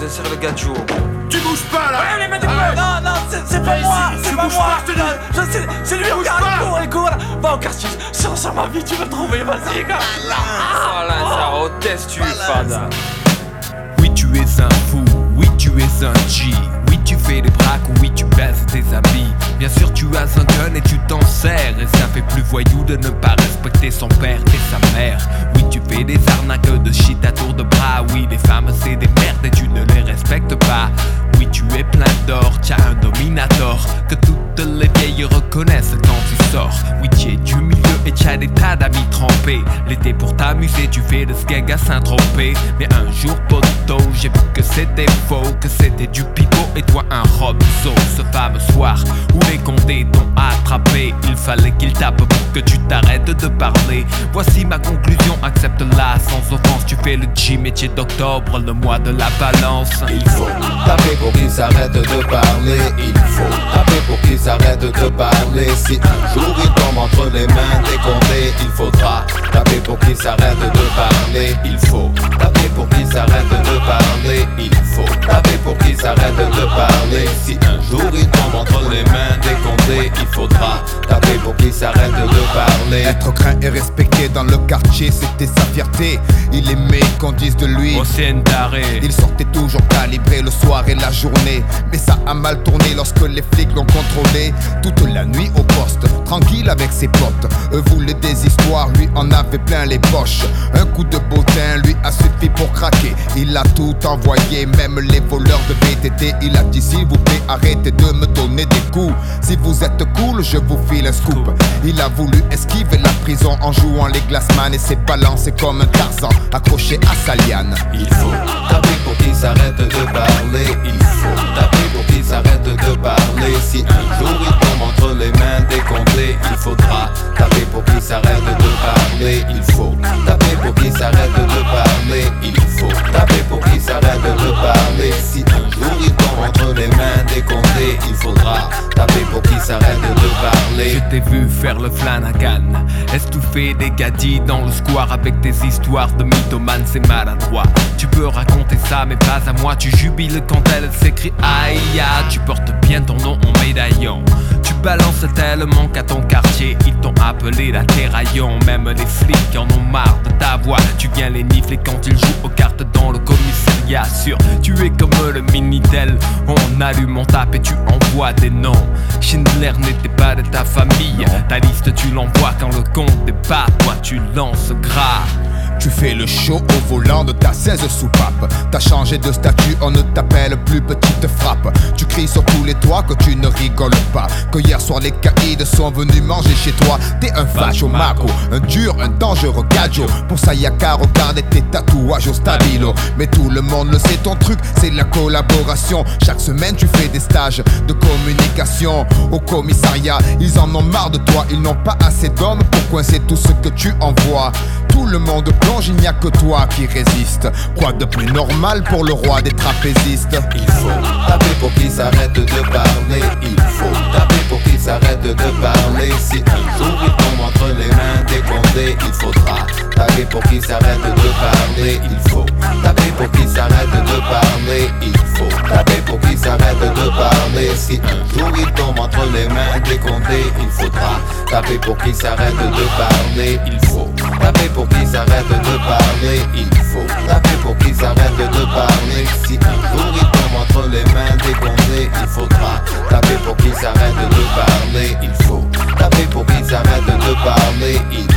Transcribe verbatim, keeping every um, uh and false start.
serrer le gadget. Tu bouges pas là. Ouais, les mecs, non, non, c'est, c'est pas moi, c'est pas moi. Je, c'est, c'est lui, regarde, il court, il court. Va au quartier, sur, sur ma vie, tu vas trouver, vas-y, gars. Ah, là, ça test tu fada. Oui, tu es un fou, oui, tu es un G. Oui, tu fais des braques, oui, tu baises tes amis. Bien sûr, tu as un gun et tu t'en sers. Et ça fait plus voyou de ne pas respecter son père et sa mère. Oui, tu fais des arnaques de shit à tour de bras. Oui, les femmes, c'est des merdes et tu ne les respectes pas. Oui, tu es plein d'or, t'as un dominator que toutes les vieilles reconnaissent quand tu sors. Oui, tu es du milieu et t'as des tas d'amis trempés. L'été pour t'amuser, tu fais de skeg à Saint-Tropez. Mais un jour, poteau, j'ai vu que c'était faux, que c'était du pipeau et toi un Robso. Ce fameux soir où les condés t'ont attrapé, il fallait qu'ils tapent pour que tu t'arrêtes de parler. Voici ma conclusion, accepte-la sans offense. Tu fais le G métier d'octobre, le mois de la balance. Il faut taper pour qu'ils s'arrêtent de parler. Il faut taper pour qu'ils s'arrêtent de parler. Si un jour ils tombent entre les mains des condés, il faudra taper pour qu'ils s'arrêtent de parler. Il faut taper pour qu'ils s'arrêtent de parler. Il faut taper pour qu'ils s'arrêtent de parler. Si un jour ils tombent entre les mains des condés, il faudra taper pour qu'ils s'arrêtent de parler. Être craint et respecté dans le quartier, c'était sa fierté. Il aimait qu'on dise de lui il sortait toujours calibré le soir et la journée. Mais ça a mal tourné lorsque les flics l'ont contrôlé. Toute la nuit au poste, tranquille avec ses potes. Eux voulaient des histoires, lui en avait plein les poches. Un coup de bottin lui a suffi pour craquer. Il a tout envoyé, même les voleurs de B T T. Il a dit s'il vous plaît arrêtez de me donner des coups. Si vous êtes cool, je vous file un scoop. Il a voulu esquiver la prison en jouant les glassman et s'est balancé comme un Tarzan accroché à sa liane. Il faut taper pour qu'ils s'arrêtent de parler. Il faut taper pour qu'ils s'arrêtent de parler. Si un jour ils tombent entre les mains des condés, il faudra taper pour qu'ils s'arrêtent de parler. Il faut taper pour qu'ils s'arrêtent de parler. Il faut taper pour qu'ils s'arrêtent de parler. Si un jour ils tombent entre les mains des condés, il faudra taper pour qu'ils s'arrêtent de parler. Je t'ai vu faire le Flanagan, estouffé des gadis dans le square avec tes histoires de mythomane, c'est maladroit. Tu peux raconter ça mais pas à moi. Tu jubiles quand elle s'écrit aïe. Tu portes bien ton nom en médaillon. Tu balances tellement qu'à ton quartier ils t'ont appelé la terraillon. Même les flics en ont marre de ta voix. Tu viens les nifler quand ils jouent aux cartes dans le commissariat. Sûr, tu es comme le Minitel. On allume, on tape et tu envoies des noms. Schindler n'était pas de ta famille. Ta liste tu l'envoies quand le compte débat. Toi tu lances gras. Tu fais le show au volant de ta seize soupape. T'as changé de statut, on ne t'appelle plus petite frappe. Tu cries sur tous les toits que tu ne rigoles pas. Que hier soir les caïds sont venus manger chez toi. T'es un facho mago, un dur, un dangereux gadjo. Pour ça y'a qu'à regarder tes tatouages au stabilo. Mais tout le monde le sait, ton truc c'est la collaboration. Chaque semaine tu fais des stages de communication au commissariat. Ils en ont marre de toi, ils n'ont pas assez d'hommes pour coincer tout ce que tu envoies. Tout le monde plonge, il n'y a que toi qui résiste. Quoi de plus normal pour le roi des trapézistes? Il faut taper pour qu'ils s'arrêtent de parler. Il faut taper pour qu'ils s'arrêtent de parler. Si un jour ils tombent entre les mains des condés, il faudra taper pour qu'ils s'arrêtent de parler. Il faut taper pour qu'ils s'arrêtent de parler. Il faut taper pour qu'ils s'arrêtent de parler. Si un jour ils tombent entre les mains des condés, il faudra taper pour qu'ils s'arrêtent de parler. Il faut taper pour qu'ils s'arrêtent de parler. Il faut taper pour qu'ils s'arrêtent de parler. Si un jour ils tombent entre les mains des condés, il faudra taper pour qu'ils s'arrêtent de parler. Il faut taper pour qu'ils s'arrêtent de parler. Il